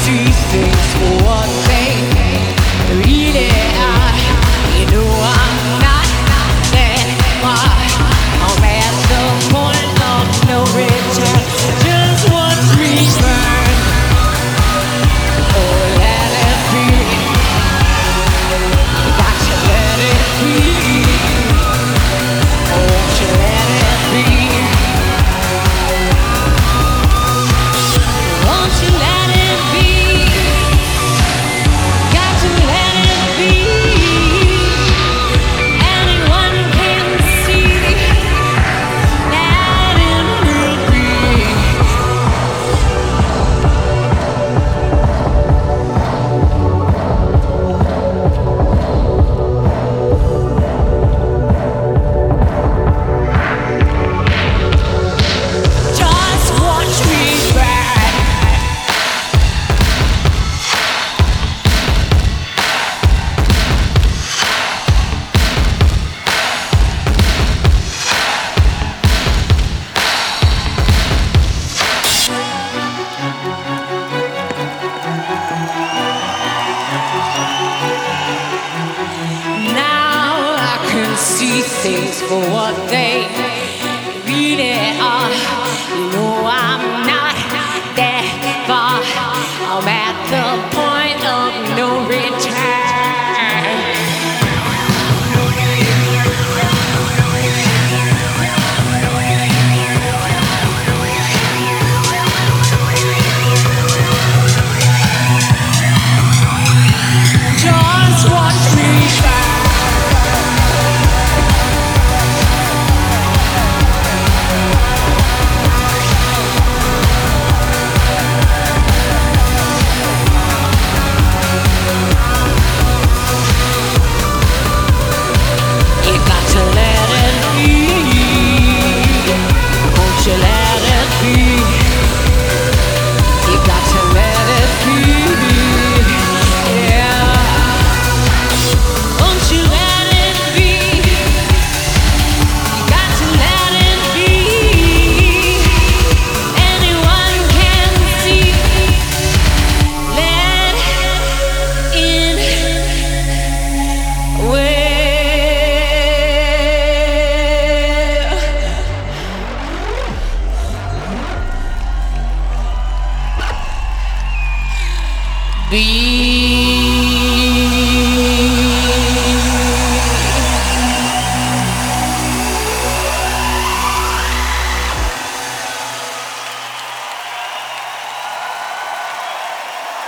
see things for what they really are. You know I'm not that far. I'm at the point of no return. Just watch me burn. Oh, let it be. Got to let it be. Oh, won't you let it be? Won't you let it be? Got to let it be. Anyone can see that it will be. Just watch me burn. Now I can see things for what they really are.